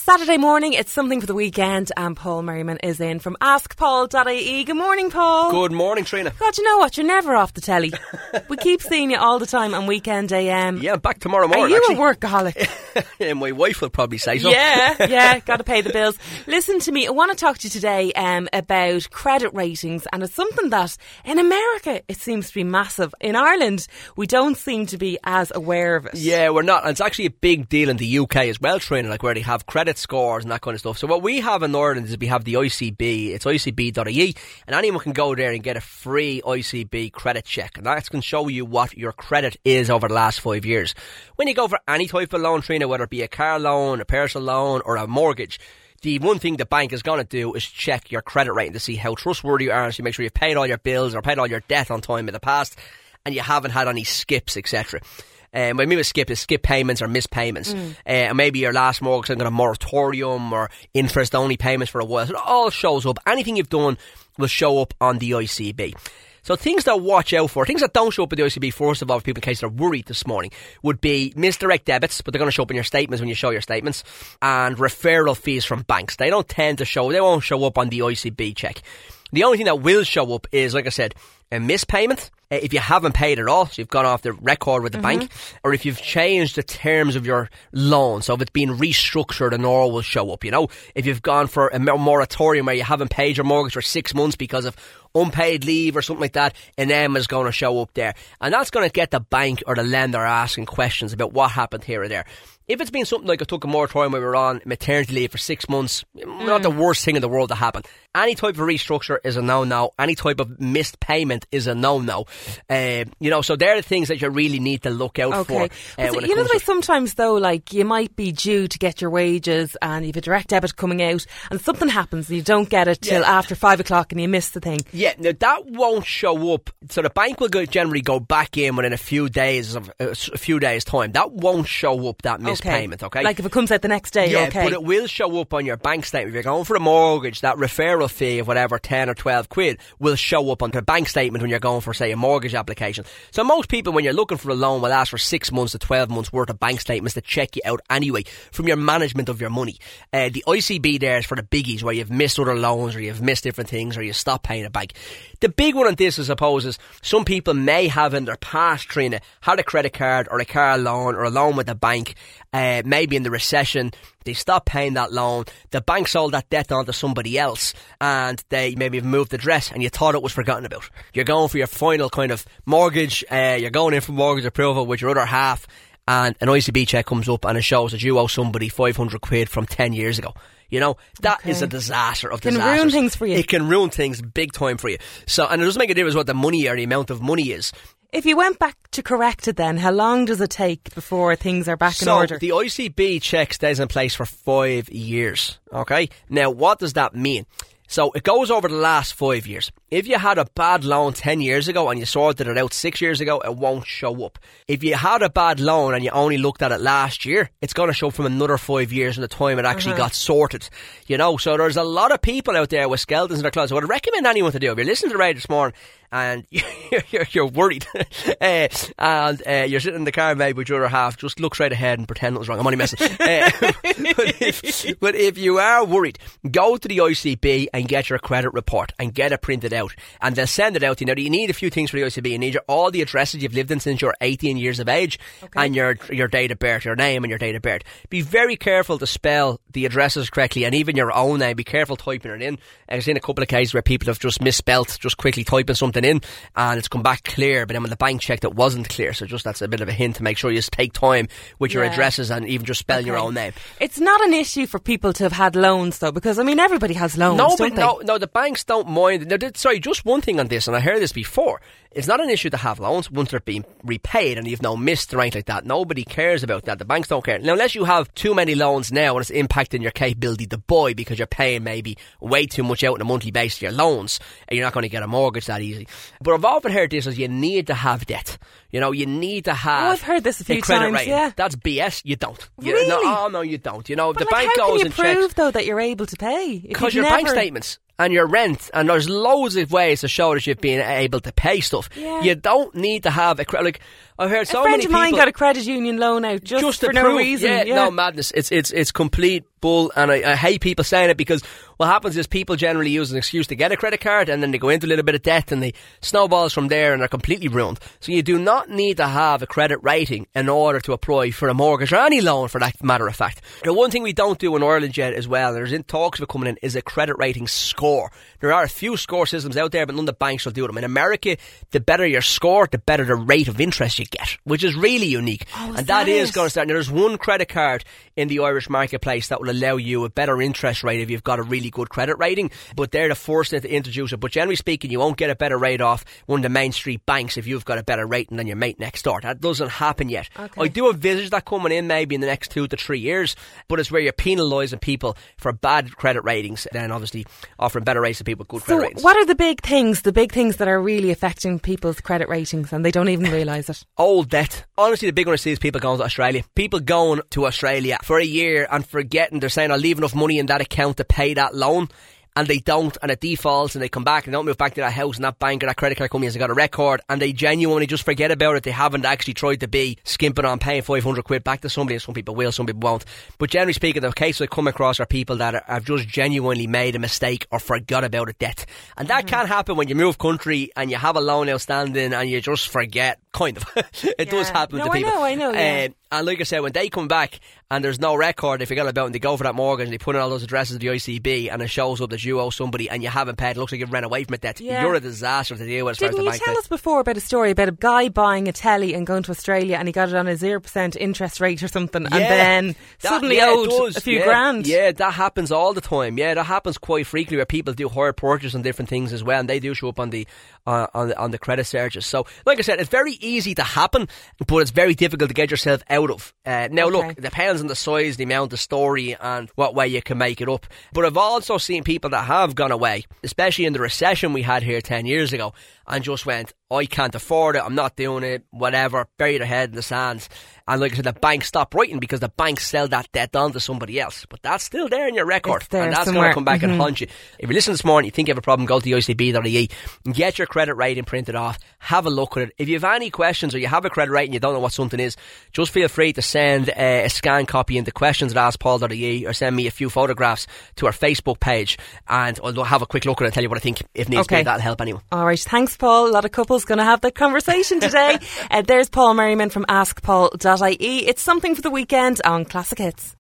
Saturday morning, it's something for the weekend, and Paul Merriman is in from askpaul.ie. Good morning, Paul. Good morning, Trina. God, you know what? You're never off the telly. We keep seeing you all the time on Weekend AM. Yeah, back tomorrow morning. Are you actually a workaholic? Yeah, my wife will probably say so. Yeah, got to pay the bills. Listen to me, I want to talk to you today about credit ratings, and it's something that in America it seems to be massive. In Ireland, we don't seem to be as aware of it. Yeah, we're not. And it's actually a big deal in the UK as well, Trina, like where they have credit scores and that kind of stuff. So what we have in Ireland is we have the ICB. It's icb.ie, and anyone can go there and get a free ICB credit check, and that can show you what your credit is over the last 5 years. When you go for any type of loan, Trina, whether it be a car loan, a personal loan or a mortgage, the one thing the bank is going to do is check your credit rating to see how trustworthy you are, so you make sure you've paid all your bills or paid all your debt on time in the past and you haven't had any skips, etc. What I mean with skip is skip payments or missed payments. And maybe your last mortgage has got a moratorium or interest-only payments for a while. So it all shows up. Anything you've done will show up on the ICB. So things to watch out for, things that don't show up at the ICB, first of all, for people in case they're worried this morning, would be misdirect debits, but they're going to show up in your statements when you show your statements, and referral fees from banks. They won't show up on the ICB check. The only thing that will show up is, like I said, a missed payment. If you haven't paid at all, so you've gone off the record with the bank, or if you've changed the terms of your loan, so if it's been restructured, and all will show up. You know, if you've gone for a moratorium where you haven't paid your mortgage for 6 months because of unpaid leave or something like that, an M is going to show up there, and that's going to get the bank or the lender asking questions about what happened here or there. If it's been something like I took a moratorium where we were on maternity leave for 6 months, not the worst thing in the world to happen. Any type of restructure is a no-no. Any type of missed payment is a no-no. So they're the things that you really need to look out for. You know the way sometimes though, like you might be due to get your wages and you have a direct debit coming out and something happens and you don't get it till after 5 o'clock and you miss the thing. Yeah, now that won't show up. So the bank will generally go back in within a few days time. That won't show up, that missed payment, okay? Like if it comes out the next day, yeah, but it will show up on your bank statement. If you're going for a mortgage, that referral fee of whatever, 10 or 12 quid, will show up on the bank statement when you're going for, say, a mortgage application. So most people, when you're looking for a loan, will ask for 6 months to 12 months worth of bank statements to check you out anyway from your management of your money. The ICB there is for the biggies, where you've missed other loans or you've missed different things or you stop paying a bank. The big one on this, I suppose, is some people may have in their past, Trina, had a credit card or a car loan or a loan with the bank, maybe in the recession. They stopped paying that loan, the bank sold that debt on to somebody else, and they maybe have moved address and you thought it was forgotten about. You're going for your final kind of mortgage, you're going in for mortgage approval with your other half, and an ICB check comes up and it shows that you owe somebody 500 quid from 10 years ago. You know, that is a disaster of disasters. It can ruin things for you. It can ruin things big time for you. So, and it doesn't make a difference what the money or the amount of money is. If you went back to correct it then, how long does it take before things are back in order? So the ICB check stays in place for 5 years, okay? Now, what does that mean? So it goes over the last 5 years. If you had a bad loan 10 years ago and you sorted it out 6 years ago, it won't show up. If you had a bad loan and you only looked at it last year, it's going to show up from another 5 years from the time it actually got sorted. You know, so there's a lot of people out there with skeletons in their closet. What I recommend anyone to do, if you're listening to the radio this morning and you're worried and you're sitting in the car maybe with your other half, just look straight ahead and pretend it was wrong. I'm only messing. But if you are worried, go to the ICB and get your credit report and get it printed out, and they'll send it out to you. Now, you need a few things for the ICB. You need all the addresses you've lived in since you're 18 years of age, and your date of birth, your name and your date of birth. Be very careful to spell the addresses correctly, and even your own name. Be careful typing it in. I've seen a couple of cases where people have just misspelt, just quickly typing something in, and it's come back clear, but then when the bank checked, it wasn't clear. So just that's a bit of a hint to make sure you take time with your addresses and even just spelling your own name. It's not an issue for people to have had loans though, because I mean everybody has loans, don't they? No, the banks don't mind. Now, sorry, just one thing on this, and I heard this before. It's not an issue to have loans once they're being repaid and you've no missed or anything like that. Nobody cares about that. The banks don't care. Now, unless you have too many loans now and it's impacting your capability to buy because you're paying maybe way too much out on a monthly basis for your loans, and you're not going to get a mortgage that easy. But I've often heard this is you need to have debt. You know, you need to have I've heard this a few credit times, rating. yeah. That's BS. You don't. Really? No, you don't. You know, but the bank how goes can and you prove checks. though that you're able to pay? Because your bank statements. and your rent, and there's loads of ways to show that you've been able to pay stuff. Yeah. You don't need to have like I've heard so A many friend of mine people got a credit union loan out just for to no prove, reason. no madness. It's complete bull, and I hate people saying it, because what happens is people generally use an excuse to get a credit card, and then they go into a little bit of debt, and they snowballs from there, and they're completely ruined. So you do not need to have a credit rating in order to apply for a mortgage or any loan, for that matter of fact. The one thing we don't do in Ireland yet as well, and there's in talks of it coming in, is a credit rating score. There are a few score systems out there, but none of the banks will do them. In America, the better your score, the better the rate of interest you get, which is really unique. And that is going to start. Now, there's one credit card in the Irish marketplace that will allow you a better interest rate if you've got a really good credit rating, but they're the first to introduce it. But generally speaking, you won't get a better rate off one of the main street banks if you've got a better rating than your mate next door. That doesn't happen yet. Okay. I do envisage that coming in maybe in the next 2 to 3 years, but it's where you're penalising people for bad credit ratings, then obviously offering better rates to people with good credit ratings. What are the big things that are really affecting people's credit ratings and they don't even realise it? Old debt. Honestly, the big one I see is people going to Australia. People going to Australia for a year and forgetting, they're saying, I'll leave enough money in that account to pay that loan. And they don't, and it defaults, and they come back and they don't move back to that house, and that bank or that credit card company has got a record, and they genuinely just forget about it. They haven't actually tried to be skimping on paying 500 quid back to somebody, and some people will, some people won't. But generally speaking, the cases I come across are people that have just genuinely made a mistake or forgot about a debt. And that can happen when you move country and you have a loan outstanding and you just forget, kind of. It does happen to people. I know, yeah. And like I said, when they come back and there's no record, they forget about it, and they go for that mortgage and they put in all those addresses of the ICB, and it shows up that you owe somebody and you haven't paid. It looks like you've ran away from it. Debt. Yeah. You're a disaster to deal with. Didn't you tell us before about a story about a guy buying a telly and going to Australia, and he got it on a 0% interest rate or something, and then suddenly owed a few grand? Yeah, that happens all the time. Yeah, that happens quite frequently, where people do hire purchase and different things as well, and they do show up on the credit searches. So, like I said, it's very easy to happen, but it's very difficult to get yourself out of. Now, look, it depends on the size, the amount, the story, and what way you can make it up. But I've also seen people that have gone away, especially in the recession we had here 10 years ago, and just went, I can't afford it, I'm not doing it, whatever, bury their head in the sands. And like I said, the bank stopped writing because the bank sell that debt on to somebody else. But that's still there in your record, and that's going to come back and haunt you. If you listen this morning, you think you have a problem, go to the ICB.ie, get your credit rating printed off, have a look at it. If you have any questions, or you have a credit rating and you don't know what something is, just feel free to send a scan copy into questions@askpaul.ie, or send me a few photographs to our Facebook page, and I'll have a quick look at it and tell you what I think, if needs be. That'll help anyone. Alright, thanks Paul. A lot of couples going to have that conversation today. There's Paul Merriman from askpaul.ie. It's something for the weekend on Classic Hits.